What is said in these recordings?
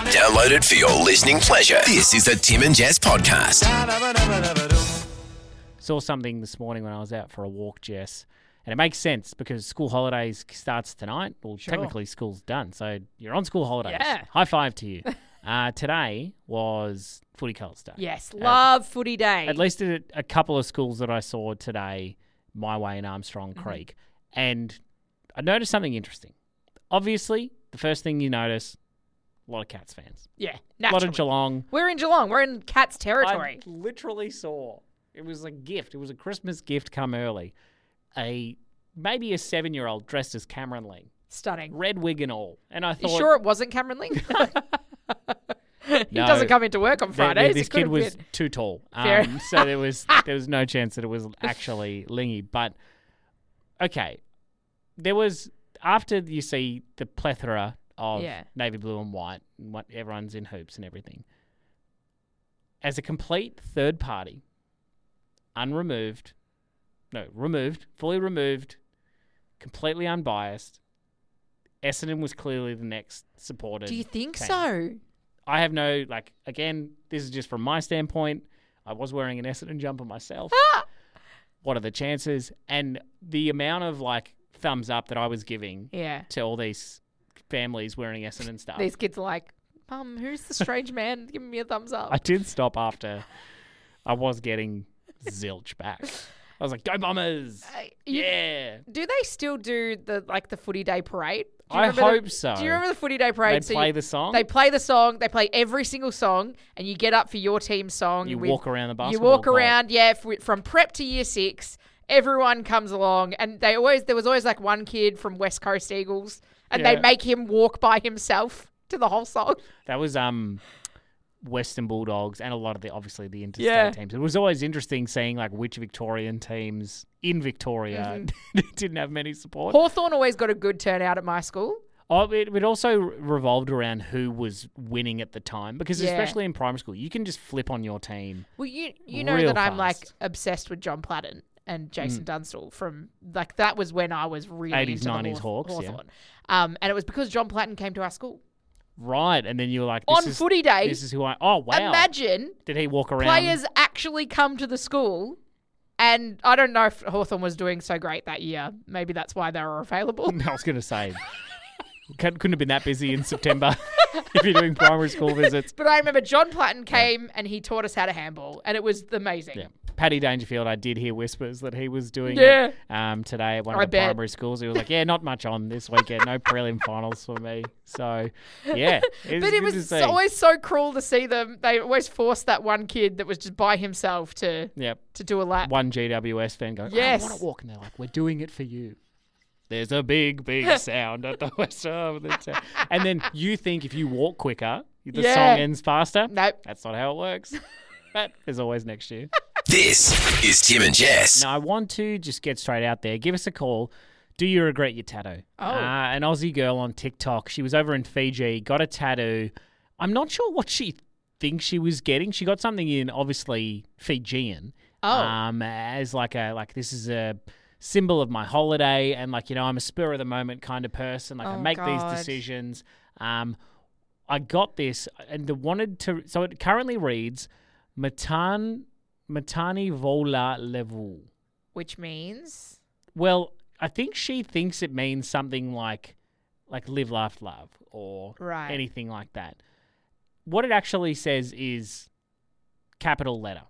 Download it for your listening pleasure. This is the Tim and Jess podcast. Saw something this morning when I was out for a walk, Jess, and it makes sense because school holidays starts tonight. Well, technically school's done, so you're on school holidays. Yeah. High five to you. Today was Footy Colours Day. Yes, love footy day. At least at a couple of schools that I saw today, my way in Armstrong Creek, and I noticed something interesting. Obviously, the first thing you notice, a lot of Cats fans. Yeah, A lot naturally. of Geelong. We're in Geelong. We're in Cats territory. I literally saw, it was a gift. It was a Christmas gift come early. Maybe a 7-year-old dressed as Cameron Ling. Stunning. Red wig and all. And I thought... You sure it wasn't Cameron Ling? He doesn't come into work on Fridays. This kid was too tall. So there was no chance that it was actually Lingy. But, okay, there was... After you see the plethora of navy blue and white, and what everyone's in hoops and everything, as a complete third party, fully removed, completely unbiased, Essendon was clearly the next supported Do you think team. so? I have no, again, this is just from my standpoint. I was wearing an Essendon jumper myself. What are the chances? And the amount of, thumbs up that I was giving to all these families wearing Essendon stuff. These kids are like, Mum, who's the strange man giving me a thumbs up? I did stop after I was getting zilch back. I was like, go Bombers! Yeah! Do they still do the footy day parade? I hope so. Do you remember the footy day parade? They play the song? They play the song. They play every single song, and you get up for your team's song. You walk around the basketball You walk court. around, from prep to year 6. Everyone comes along, and there was always one kid from West Coast Eagles, and they make him walk by himself to the whole song. That was Western Bulldogs and a lot of the interstate teams. It was always interesting seeing which Victorian teams in Victoria didn't have many support. Hawthorn always got a good turnout at my school. Oh, it also revolved around who was winning at the time because especially in primary school, you can just flip on your team. Well, you know real that I'm fast. Obsessed with John Platten and Jason Dunstall from that was when I was really 80s, into 90s the Hawks, Hawthorn. And it was because John Platten came to our school. Right, and then you were like, On footy day, this is who I... Oh, wow. Imagine did he walk around? players actually come to the school, and I don't know if Hawthorn was doing so great that year. Maybe that's why they were available. I was going to say, couldn't have been that busy in September if you're doing primary school visits. But I remember John Platten came and he taught us how to handball, and it was amazing. Yeah. Paddy Dangerfield, I did hear whispers that he was doing Yeah. it today at one of the primary schools. He was like, not much on this weekend. No prelim finals for me. So, yeah. But it was always so cruel to see them. They always forced that one kid that was just by himself to do a lap. One GWS fan going, Yes. I want to walk. And they're like, we're doing it for you. There's a big, big sound at the west of the town. And then you think if you walk quicker, the song ends faster. Nope. That's not how it works. But there's always next year. This is Tim and Jess. Now, I want to just get straight out there. Give us a call. Do you regret your tattoo? An Aussie girl on TikTok. She was over in Fiji, got a tattoo. I'm not sure what she thinks she was getting. She got something in, obviously, Fijian. As this is a symbol of my holiday, and I'm a spur of the moment kind of person. I make these decisions. I got this and so it currently reads Matani Vola Levu. Which means? Well, I think she thinks it means something like live, laugh, love, or anything like that. What it actually says is capital letter.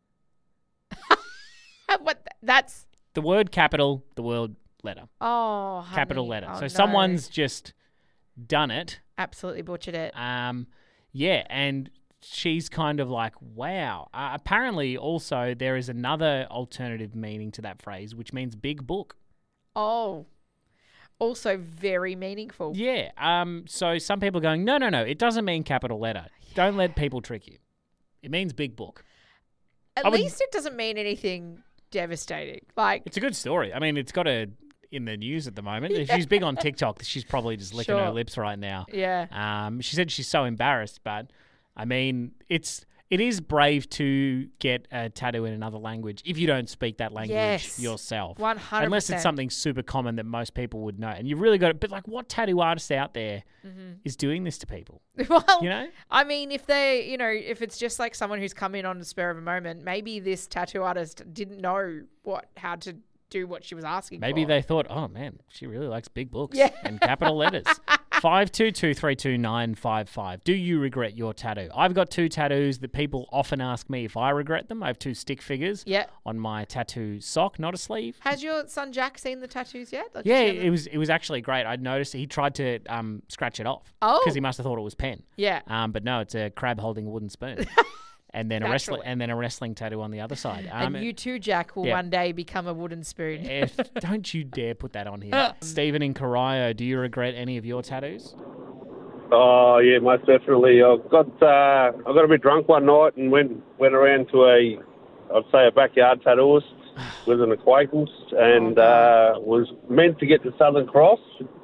That's the word capital, the word letter. Oh, honey. Capital letter. Oh, so no. someone's just done it. Absolutely butchered it. And she's kind of like, wow. Apparently, also, there is another alternative meaning to that phrase, which means big book. Oh, also very meaningful. Yeah. So some people are going, no, it doesn't mean capital letter. Don't let people trick you. It means big book. At least it doesn't mean anything devastating. It's a good story. I mean, it's got in the news at the moment. If she's big on TikTok, she's probably just licking her lips right now. Yeah. She said she's so embarrassed, but I mean, it's It is brave to get a tattoo in another language if you don't speak that language Yes. yourself. 100%. Unless it's something super common that most people would know. And you've really got it. But like, what tattoo artist out there is doing this to people? Well, You know? I mean, if they, if it's just like someone who's come in on the spur of a moment, maybe this tattoo artist didn't know how to do what she was asking Maybe for. they thought, oh man, she really likes big books Yeah. and capital letters. 52232955. Do you regret your tattoo? I've got 2 tattoos that people often ask me if I regret them. I have 2 stick figures Yeah. on my tattoo sock, not a sleeve. Has your son Jack seen the tattoos yet? Like, Yeah, does he have it was actually great. I noticed he tried to scratch it off Oh. because he must have thought it was pen. Yeah. But no, it's a crab holding a wooden spoon. And then Naturally. a wrestling tattoo on the other side. And you too, Jack, will yeah. one day become a wooden spoon. Don't you dare put that on here. Stephen in Corio, do you regret any of your tattoos? Oh yeah, most definitely. I got a bit drunk one night and went around to a backyard tattooist with an acquaintance and was meant to get the Southern Cross.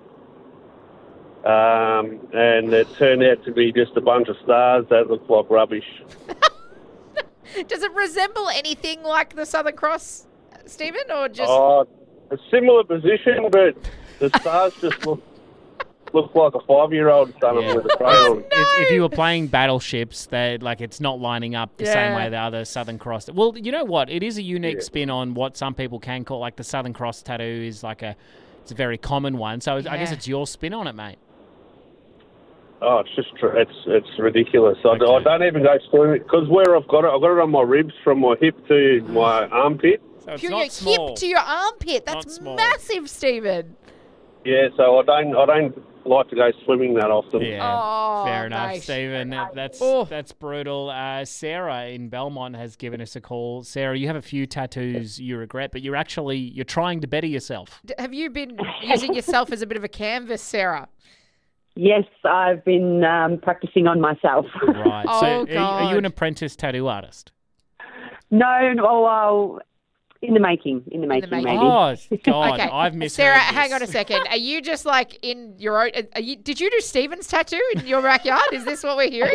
And it turned out to be just a bunch of stars that looked like rubbish. Does it resemble anything like the Southern Cross, Stephen, or just? A similar position, but the stars just look like a 5-year-old done them with a crayon. If you were playing battleships, it's not lining up the same way the other Southern Cross. Well, you know what? It is a unique spin on what some people can call like the Southern Cross tattoo is it's a very common one. So I guess it's your spin on it, mate. Oh, it's just it's ridiculous. Okay. I don't even go swimming because where I've got it on my ribs from my hip to my armpit. So it's From not your small. hip to your armpit. Not That's small. massive, Stephen. Yeah, so I don't like to go swimming that often. Yeah, Oh, fair enough, mate. Stephen. That's brutal. Sarah in Belmont has given us a call. Sarah, you have a few tattoos you regret, but you're trying to better yourself. Have you been using yourself as a bit of a canvas, Sarah? Yes, I've been practicing on myself. Right. Oh, so are you God. an apprentice tattoo artist? No, well, in the making, maybe. Oh, God, Okay, I've misheard Sarah, this. hang on a second. Are you just like in your own? Did you do Stephen's tattoo in your backyard? Is this what we're hearing?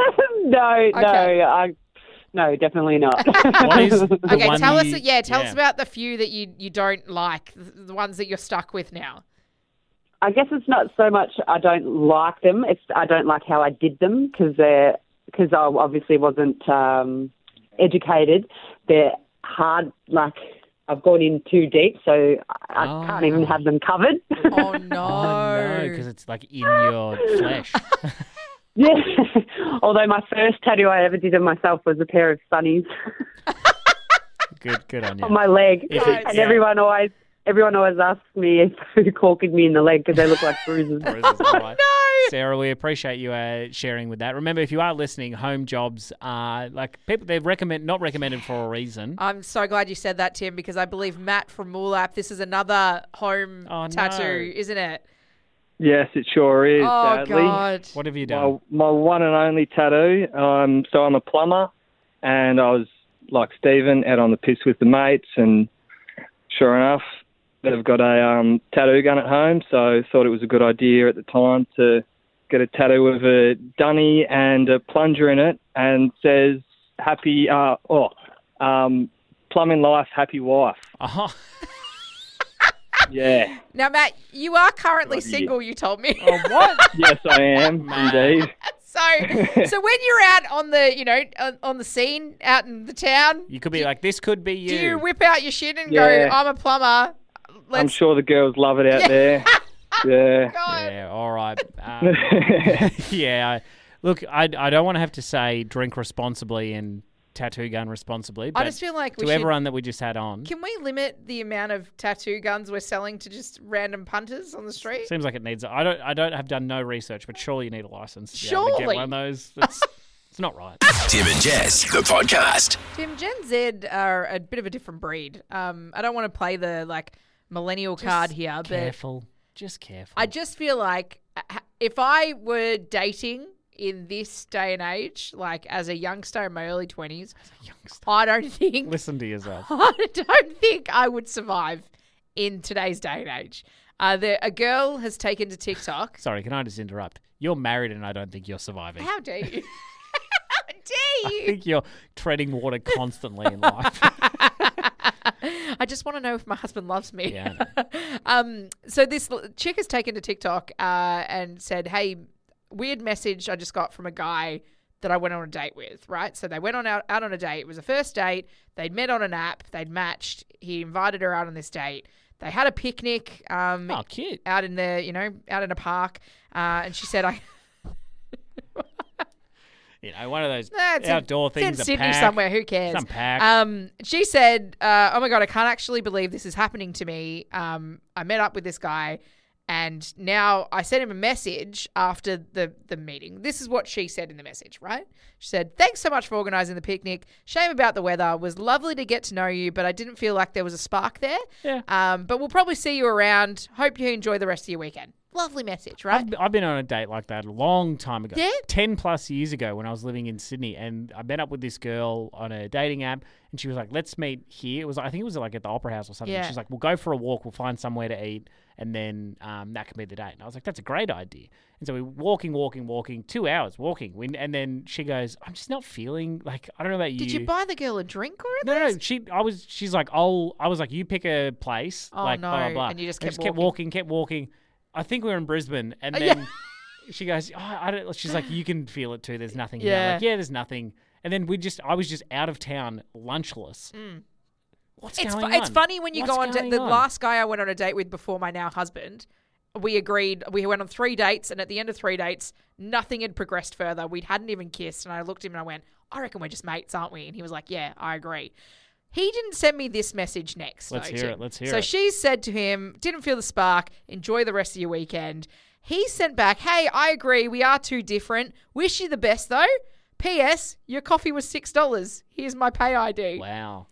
No, no, definitely not. What is the Okay, one tell us. you- Tell us about the few that you don't like, the ones that you're stuck with now. I guess it's not so much I don't like them. It's I don't like how I did them because I obviously wasn't educated. They're hard. Like I've gone in too deep, so I can't even have them covered. Oh no! Oh, no, because it's like in your flesh. Yeah. Although my first tattoo I ever did of myself was a pair of sunnies Good on you. on my leg, If it- and yeah. everyone always asks me who corked me in the leg because they look like bruises. Bruises, all right. Sarah, we appreciate you sharing with that. Remember, if you are listening, home jobs are they're not recommended for a reason. I'm so glad you said that, Tim, because I believe Matt from Moolap, this is another home tattoo, isn't it? Yes, it sure is, Oh, sadly. God. What have you done? My one and only tattoo. So I'm a plumber, and I was, like Stephen, out on the piss with the mates, and sure enough, they've got a tattoo gun at home, so thought it was a good idea at the time to get a tattoo with a dunny and a plunger in it, and says plumbing life, happy wife. Oh, Yeah. Now, Matt, you are currently Right, yeah. single, you told me. oh what? Yes, I am, indeed. So when you're out on the, on the scene, out in the town, You could be like, this could be you. do you whip out your shit and Yeah. go, I'm a plumber? I'm sure the girls love it out there. Yeah. God. Yeah, all right. Yeah. Look, I don't want to have to say drink responsibly and tattoo gun responsibly, but I just feel like to everyone that we just had on, Can we limit the amount of tattoo guns we're selling to just random punters on the street? seems like it needs. I have done no research, but surely you need a license to be able to Surely. get one of those. It's not right. Tim and Jess, the podcast. Tim, Gen Z are a bit of a different breed. I don't want to play the millennial card here, but Careful. Just careful. I just feel like if I were dating in this day and age, as a youngster in my early 20s, I don't think Listen to yourself. I don't think I would survive in today's day and age. A girl has taken to TikTok. Sorry, can I just interrupt? You're married and I don't think you're surviving. How dare you? How dare you? I think you're treading water constantly in life. I just want to know if my husband loves me. Yeah. So this chick has taken to TikTok and said, hey, weird message I just got from a guy that I went on a date with, right? So they went out on a date. It was a first date. They'd met on an app. They'd matched. He invited her out on this date. They had a picnic Cute. out in out in a park. And she said, One of those it's outdoor things. It's in Sydney pack. somewhere. Who cares? Some pack. She said, "Oh my god, I can't actually believe this is happening to me. I met up with this guy, and now I sent him a message after the meeting. This is what she said in the message, right? She said, "Thanks so much for organising the picnic. Shame about the weather. Was lovely to get to know you, but I didn't feel like there was a spark there. Yeah. But we'll probably see you around. Hope you enjoy the rest of your weekend." Lovely message, right? I've been on a date like that a long time ago. Yeah? 10 plus years ago when I was living in Sydney, and I met up with this girl on a dating app, and she was like, let's meet here. I think it was like at the Opera House or something. Yeah. She's like, we'll go for a walk, we'll find somewhere to eat, and then that can be the date. And I was like, that's a great idea. And so we're walking, 2 hours walking. And then she goes, I'm just not feeling, like, I don't know about you. Did you buy the girl a drink or anything? No. She's like, I was like, you pick a place. Oh, like, no. blah, blah, blah. And you just kept kept walking. I think we were in Brisbane, and then she goes, I don't. She's like, you can feel it too. There's nothing here. I'm like, yeah, there's nothing. And then I was just out of town, lunchless. What's going on? It's funny when you What's go on going the on? last guy I went on a date with before my now husband. We agreed. We went on 3 dates, and at the end of 3 dates, nothing had progressed further. We hadn't even kissed, and I looked at him and I went, I reckon we're just mates, aren't we? And he was like, yeah, I agree. He didn't send me this message next. Let's hear it. So she said to him, didn't feel the spark. Enjoy the rest of your weekend. He sent back, hey, I agree. We are too different. Wish you the best, though. P.S. Your coffee was $6. Here's my pay ID. Wow.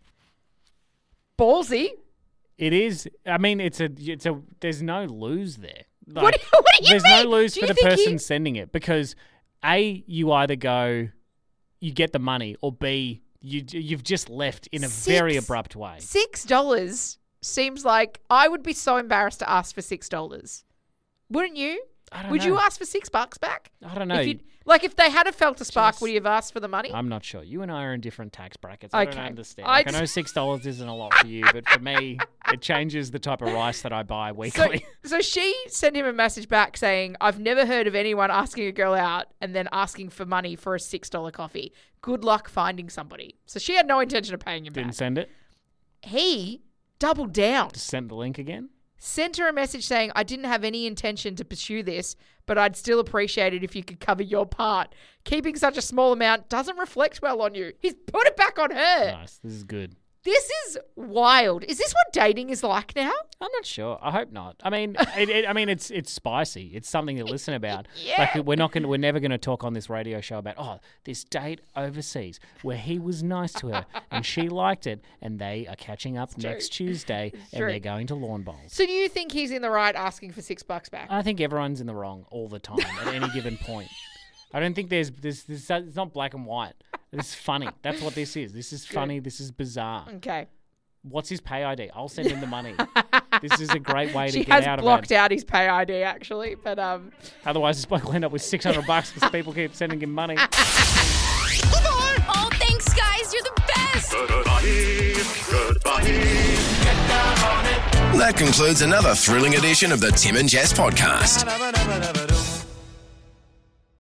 Ballsy. It is. I mean, it's a. There's no lose there. Like, What do you there's mean? no lose Do for you the think person sending it, because A, you either go, you get the money, or B, you've just left in a very abrupt way. $6 seems like I would be so embarrassed to ask for $6. Wouldn't you? I don't Would know. you ask for $6 back? I don't know. If they had felt a spark, Just- would you have asked for the money? I'm not sure. You and I are in different tax brackets. I don't Okay. understand. I I know $6 isn't a lot for you, but for me, it changes the type of rice that I buy So, weekly. so she sent him a message back saying, I've never heard of anyone asking a girl out and then asking for money for a $6 coffee. Good luck finding somebody. So she had no intention of paying him Didn't back. send it. He doubled down. Just sent the link again. Sent her a message saying, I didn't have any intention to pursue this, but I'd still appreciate it if you could cover your part. Keeping such a small amount doesn't reflect well on you. He's put it back on her. Nice. This is good. This is wild. Is this what dating is like now? I'm not sure. I hope not. I mean, it's spicy. It's something to listen about. Yeah. Like we're never gonna talk on this radio show about this date overseas where he was nice to her and she liked it, and they are catching up next Tuesday and true. they're going to lawn bowls. So do you think he's in the right asking for $6 back? I think everyone's in the wrong all the time at any given point. I don't think there's it's not black and white. This is funny. That's what this is. This is funny. This is bizarre. Okay. What's his pay ID? I'll send him the money. This is a great way to She get has out of blocked it. out his pay ID actually, but Otherwise, this bloke will end up with $600 because people keep sending him money. Oh, thanks, guys. You're the best. That concludes another thrilling edition of the Tim and Jess podcast.